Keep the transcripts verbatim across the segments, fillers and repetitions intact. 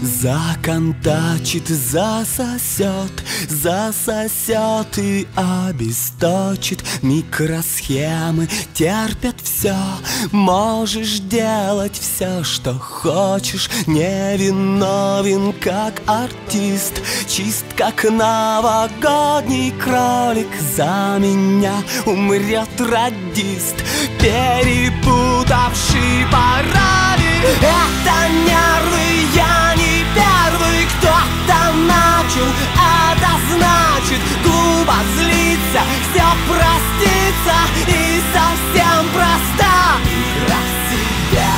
Законтачит, засосет, засосет и обесточит. Микросхемы терпят все, можешь делать все, что хочешь. Невиновен, как артист, чист, как новогодний кролик. За меня умрет радист, перепутавший пароли. Это нервы, я не первый, кто-то начал. Это значит глупо злиться, все проститься и совсем проста игра в себя.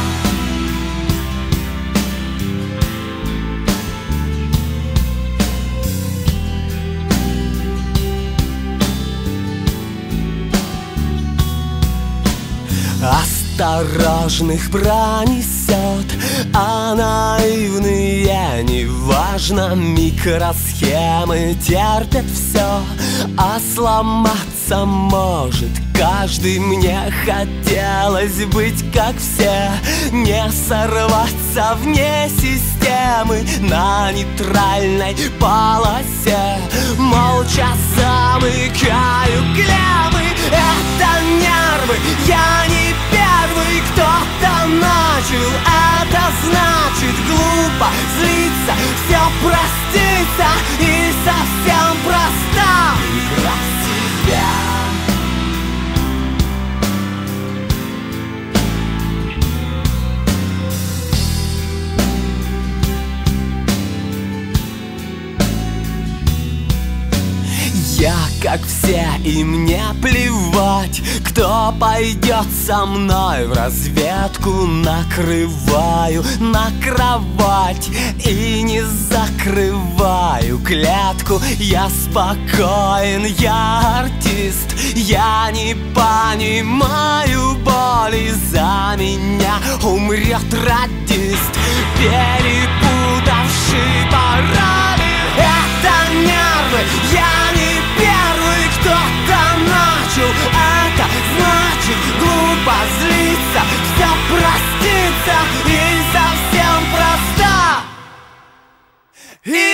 Осторожных пронесет, а наивные неважно. Микросхемы терпят все, а сломаться может каждый. Мне хотелось быть как все, не сорваться вне системы на нейтральной полосе. Молча замыкаю клеммы, это нервы, я не первый, кто-то начал. Это значит глупо злиться, все проститься и совсем проста игра в себя. Я как все, и мне плевать, кто пойдет со мной в разведку. Накрываю на кровать и не закрываю клетку. Я спокоен, я артист, я не понимаю боли. За меня умрет радист, перепутавший пароли. Это нервы, я не первый, кто-то начал. Это значит глупо злиться, все проститься и совсем проста. И